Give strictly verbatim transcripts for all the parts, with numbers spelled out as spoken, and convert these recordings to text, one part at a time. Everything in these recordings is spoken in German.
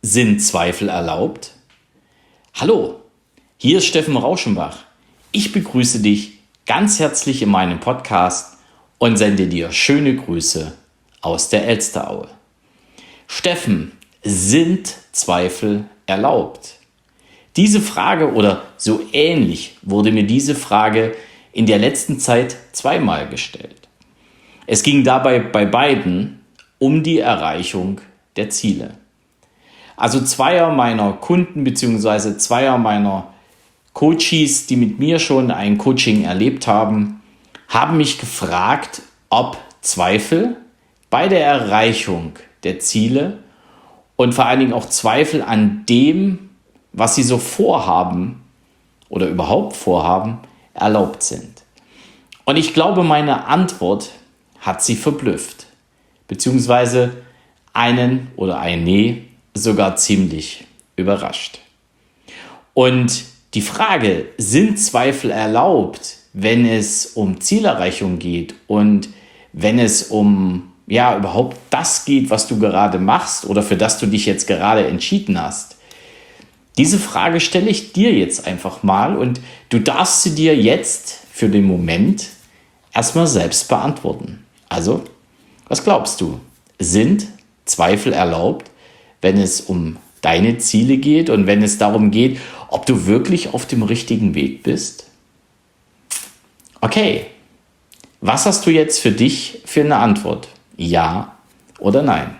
Sind Zweifel erlaubt? Hallo, hier ist Steffen Rauschenbach. Ich begrüße dich ganz herzlich in meinem Podcast und sende dir schöne Grüße aus der Elsteraue. Steffen, sind Zweifel erlaubt? Diese Frage oder so ähnlich wurde mir diese Frage in der letzten Zeit zweimal gestellt. Es ging dabei bei beiden um die Erreichung der Ziele. Also zweier meiner Kunden bzw. zweier meiner Coaches, die mit mir schon ein Coaching erlebt haben, haben mich gefragt, ob Zweifel bei der Erreichung der Ziele und vor allen Dingen auch Zweifel an dem, was sie so vorhaben oder überhaupt vorhaben, erlaubt sind. Und ich glaube, meine Antwort hat sie verblüfft, beziehungsweise einen oder eine sogar ziemlich überrascht. Und die Frage, sind Zweifel erlaubt, wenn es um Zielerreichung geht und wenn es um ja überhaupt das geht, was du gerade machst oder für das du dich jetzt gerade entschieden hast? Diese Frage stelle ich dir jetzt einfach mal und du darfst sie dir jetzt für den Moment erstmal selbst beantworten. Also, was glaubst du? Sind Zweifel erlaubt, wenn es um deine Ziele geht und wenn es darum geht, ob du wirklich auf dem richtigen Weg bist? Okay, was hast du jetzt für dich für eine Antwort? Ja oder nein?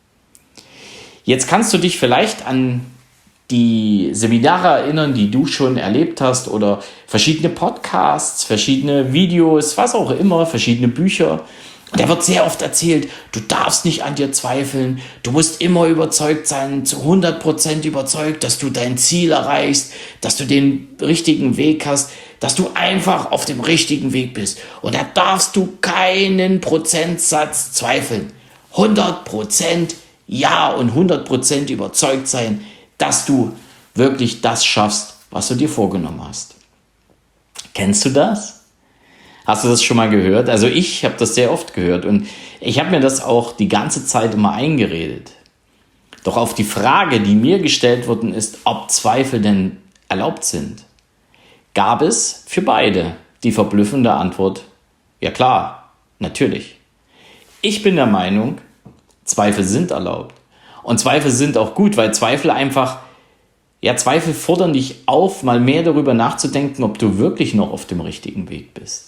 Jetzt kannst du dich vielleicht an die Seminare erinnern, die du schon erlebt hast oder verschiedene Podcasts, verschiedene Videos, was auch immer, verschiedene Bücher. Und da wird sehr oft erzählt, du darfst nicht an dir zweifeln, du musst immer überzeugt sein, zu hundert Prozent überzeugt, dass du dein Ziel erreichst, dass du den richtigen Weg hast, dass du einfach auf dem richtigen Weg bist. Und da darfst du keinen Prozentsatz zweifeln. hundert Prozent ja und hundert Prozent überzeugt sein, dass du wirklich das schaffst, was du dir vorgenommen hast. Kennst du das? Hast du das schon mal gehört? Also ich habe das sehr oft gehört und ich habe mir das auch die ganze Zeit immer eingeredet. Doch auf die Frage, die mir gestellt worden ist, ob Zweifel denn erlaubt sind, gab es für beide die verblüffende Antwort, ja klar, natürlich. Ich bin der Meinung, Zweifel sind erlaubt. Und Zweifel sind auch gut, weil Zweifel einfach, ja Zweifel fordern dich auf, mal mehr darüber nachzudenken, ob du wirklich noch auf dem richtigen Weg bist.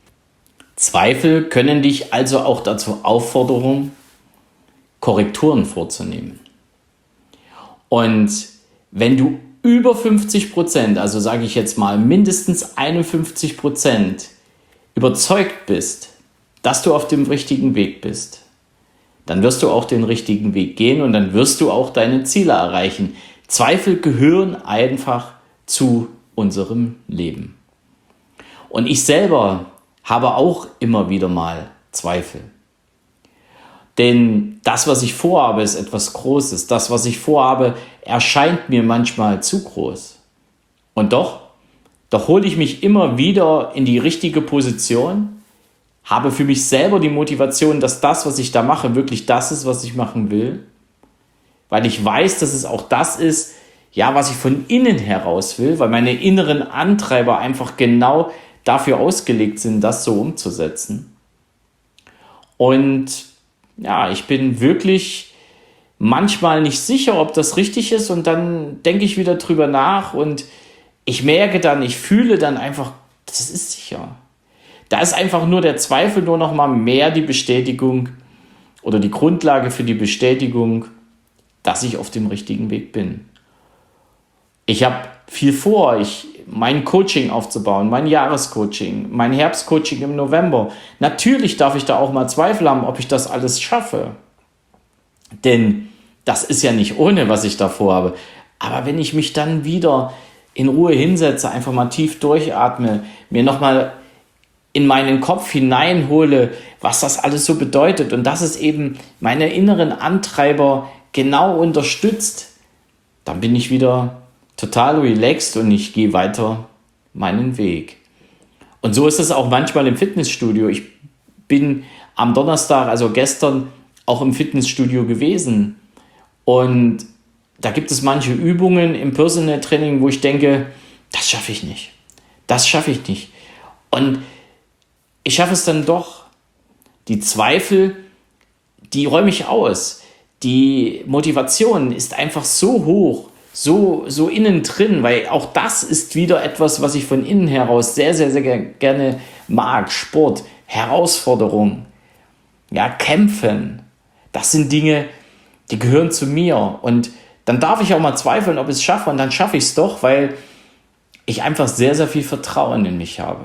Zweifel können dich also auch dazu auffordern, Korrekturen vorzunehmen. Und wenn du über fünfzig Prozent, also sage ich jetzt mal mindestens einundfünfzig Prozent überzeugt bist, dass du auf dem richtigen Weg bist, dann wirst du auch den richtigen Weg gehen und dann wirst du auch deine Ziele erreichen. Zweifel gehören einfach zu unserem Leben. Und ich selber habe auch immer wieder mal Zweifel. Denn das, was ich vorhabe, ist etwas Großes. Das, was ich vorhabe, erscheint mir manchmal zu groß. Und doch, doch hole ich mich immer wieder in die richtige Position, habe für mich selber die Motivation, dass das, was ich da mache, wirklich das ist, was ich machen will. Weil ich weiß, dass es auch das ist, ja, was ich von innen heraus will, weil meine inneren Antreiber einfach genau dafür ausgelegt sind, das so umzusetzen. Und ja, ich bin wirklich manchmal nicht sicher, ob das richtig ist und dann denke ich wieder drüber nach und ich merke dann, ich fühle dann einfach, das ist sicher. Da ist einfach nur der Zweifel nur noch mal mehr die Bestätigung oder die Grundlage für die Bestätigung, dass ich auf dem richtigen Weg bin. Ich habe viel vor, ich, mein Coaching aufzubauen, mein Jahrescoaching, mein Herbstcoaching im November. Natürlich darf ich da auch mal Zweifel haben, ob ich das alles schaffe. Denn das ist ja nicht ohne, was ich da vorhabe. Aber wenn ich mich dann wieder in Ruhe hinsetze, einfach mal tief durchatme, mir nochmal in meinen Kopf hineinhole, was das alles so bedeutet und dass es eben meine inneren Antreiber genau unterstützt, dann bin ich wieder total relaxed und ich gehe weiter meinen Weg. Und so ist es auch manchmal im Fitnessstudio. Ich bin am Donnerstag, also gestern, auch im Fitnessstudio gewesen. Und da gibt es manche Übungen im Personal Training, wo ich denke, das schaffe ich nicht. Das schaffe ich nicht. Und ich schaffe es dann doch. Die Zweifel, die räume ich aus. Die Motivation ist einfach so hoch, so, so innen drin, weil auch das ist wieder etwas, was ich von innen heraus sehr, sehr, sehr gerne mag. Sport, Herausforderung, ja, Kämpfen. Das sind Dinge, die gehören zu mir. Und dann darf ich auch mal zweifeln, ob ich es schaffe. Und dann schaffe ich es doch, weil ich einfach sehr, sehr viel Vertrauen in mich habe.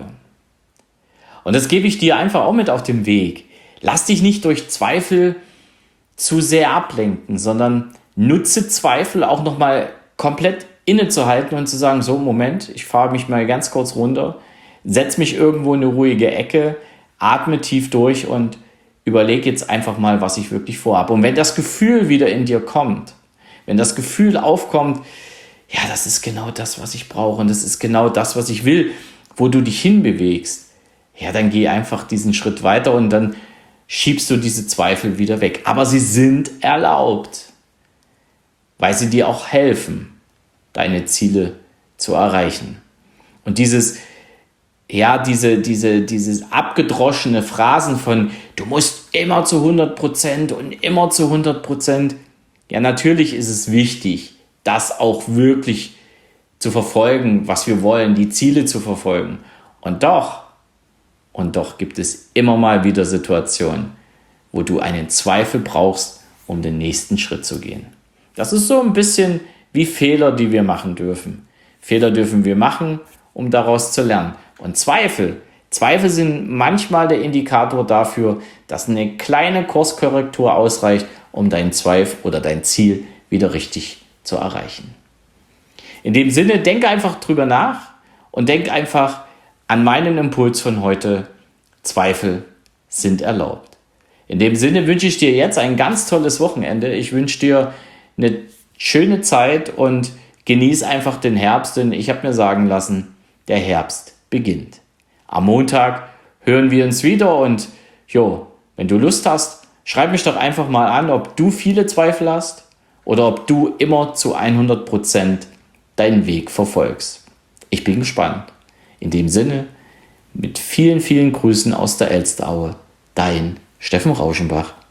Und das gebe ich dir einfach auch mit auf den Weg. Lass dich nicht durch Zweifel zu sehr ablenken, sondern nutze Zweifel auch nochmal komplett innezuhalten und zu sagen, so, Moment, ich fahre mich mal ganz kurz runter, setze mich irgendwo in eine ruhige Ecke, atme tief durch und überlege jetzt einfach mal, was ich wirklich vorhabe. Und wenn das Gefühl wieder in dir kommt, wenn das Gefühl aufkommt, ja, das ist genau das, was ich brauche und das ist genau das, was ich will, wo du dich hinbewegst, ja, dann geh einfach diesen Schritt weiter und dann schiebst du diese Zweifel wieder weg. Aber sie sind erlaubt, weil sie dir auch helfen, deine Ziele zu erreichen. Und dieses, ja, diese, diese, dieses abgedroschene Phrasen von, du musst immer zu hundert Prozent und immer zu hundert Prozent, ja, natürlich ist es wichtig, das auch wirklich zu verfolgen, was wir wollen, die Ziele zu verfolgen. Und doch, und doch gibt es immer mal wieder Situationen, wo du einen Zweifel brauchst, um den nächsten Schritt zu gehen. Das ist so ein bisschen wie Fehler, die wir machen dürfen. Fehler dürfen wir machen, um daraus zu lernen. Und Zweifel, Zweifel sind manchmal der Indikator dafür, dass eine kleine Kurskorrektur ausreicht, um deinen Zweifel oder dein Ziel wieder richtig zu erreichen. In dem Sinne, denke einfach drüber nach und denk einfach an meinen Impuls von heute: Zweifel sind erlaubt. In dem Sinne wünsche ich dir jetzt ein ganz tolles Wochenende. Ich wünsche dir eine schöne Zeit und genieß einfach den Herbst, denn ich habe mir sagen lassen, der Herbst beginnt. Am Montag hören wir uns wieder und jo, wenn du Lust hast, schreib mich doch einfach mal an, ob du viele Zweifel hast oder ob du immer zu hundert Prozent deinen Weg verfolgst. Ich bin gespannt. In dem Sinne, mit vielen, vielen Grüßen aus der Elsteraue, dein Steffen Rauschenbach.